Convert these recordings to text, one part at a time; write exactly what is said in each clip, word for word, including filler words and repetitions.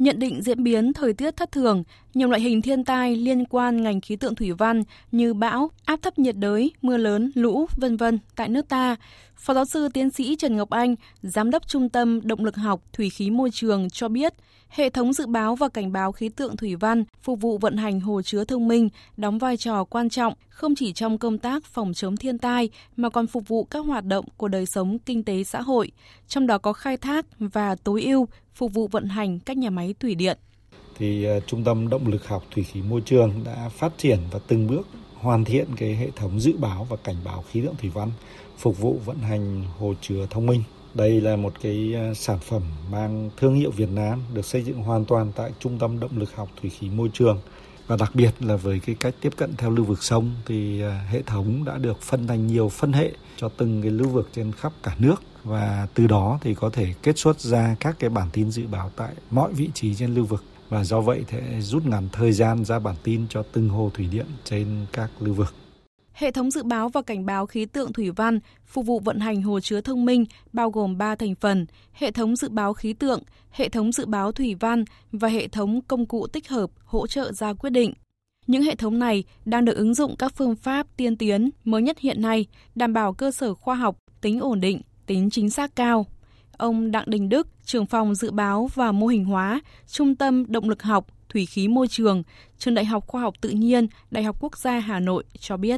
Nhận định diễn biến thời tiết thất thường, nhiều loại hình thiên tai liên quan ngành khí tượng thủy văn như bão, áp thấp nhiệt đới, mưa lớn, lũ, vân vân tại nước ta, Phó giáo sư tiến sĩ Trần Ngọc Anh, Giám đốc Trung tâm Động lực học Thủy khí Môi trường cho biết, hệ thống dự báo và cảnh báo khí tượng thủy văn phục vụ vận hành hồ chứa thông minh đóng vai trò quan trọng không chỉ trong công tác phòng chống thiên tai mà còn phục vụ các hoạt động của đời sống kinh tế xã hội, trong đó có khai thác và tối ưu phục vụ vận hành các nhà máy thủy điện. Thì uh, Trung tâm Động lực học Thủy khí Môi trường đã phát triển và từng bước hoàn thiện cái hệ thống dự báo và cảnh báo khí tượng thủy văn phục vụ vận hành hồ chứa thông minh. Đây là một cái sản phẩm mang thương hiệu Việt Nam được xây dựng hoàn toàn tại Trung tâm Động lực học Thủy khí Môi trường. Và đặc biệt là với cái cách tiếp cận theo lưu vực sông thì hệ thống đã được phân thành nhiều phân hệ cho từng cái lưu vực trên khắp cả nước. Và từ đó thì có thể kết xuất ra các cái bản tin dự báo tại mọi vị trí trên lưu vực. Và do vậy thì rút ngắn thời gian ra bản tin cho từng hồ thủy điện trên các lưu vực. Hệ thống dự báo và cảnh báo khí tượng thủy văn phục vụ vận hành hồ chứa thông minh bao gồm ba thành phần: hệ thống dự báo khí tượng, hệ thống dự báo thủy văn và hệ thống công cụ tích hợp hỗ trợ ra quyết định. Những hệ thống này đang được ứng dụng các phương pháp tiên tiến mới nhất hiện nay, đảm bảo cơ sở khoa học, tính ổn định, tính chính xác cao. Ông Đặng Đình Đức, trưởng phòng dự báo và mô hình hóa, Trung tâm Động lực học Thủy khí Môi trường, Trường Đại học Khoa học Tự nhiên, Đại học Quốc gia Hà Nội cho biết.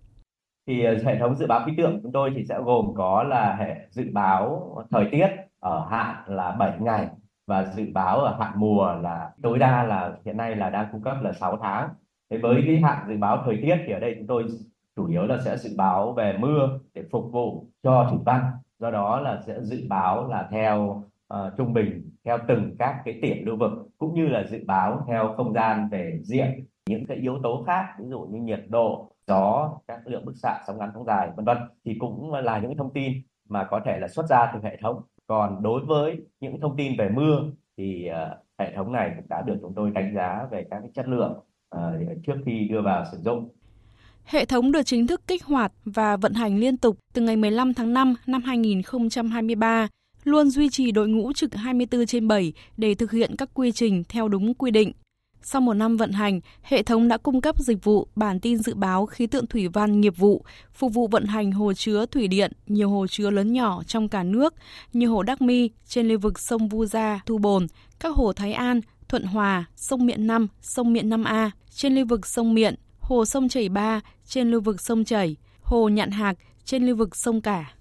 Thì hệ thống dự báo khí tượng của chúng tôi thì sẽ gồm có là hệ dự báo thời tiết ở hạn là bảy ngày và dự báo ở hạn mùa là tối đa là hiện nay là đang cung cấp là sáu tháng. Thế với cái hạn dự báo thời tiết thì ở đây chúng tôi chủ yếu là sẽ dự báo về mưa để phục vụ cho thủy văn. Do đó là sẽ dự báo là theo uh, trung bình theo từng các cái điểm lưu vực cũng như là dự báo theo không gian về diện những cái yếu tố khác, ví dụ như nhiệt độ, gió, các lượng bức xạ, sóng ngắn, sóng dài, vân vân thì cũng là những thông tin mà có thể là xuất ra từ hệ thống. Còn đối với những thông tin về mưa thì uh, hệ thống này cũng đã được chúng tôi đánh giá về các cái chất lượng uh, trước khi đưa vào sử dụng. Hệ thống được chính thức kích hoạt và vận hành liên tục từ ngày mười lăm tháng năm năm hai nghìn không trăm hai mươi ba, luôn duy trì đội ngũ trực hai mươi tư trên bảy để thực hiện các quy trình theo đúng quy định. Sau một năm vận hành, hệ thống đã cung cấp dịch vụ bản tin dự báo khí tượng thủy văn nghiệp vụ, phục vụ vận hành hồ chứa thủy điện, nhiều hồ chứa lớn nhỏ trong cả nước như hồ Đắc Mi trên lưu vực sông Vu Gia, Thu Bồn, các hồ Thái An, Thuận Hòa, sông Miện năm, sông Miện năm A trên lưu vực sông Miện, hồ sông Chảy Ba trên lưu vực sông Chảy, hồ Nhạn Hạc trên lưu vực sông Cả.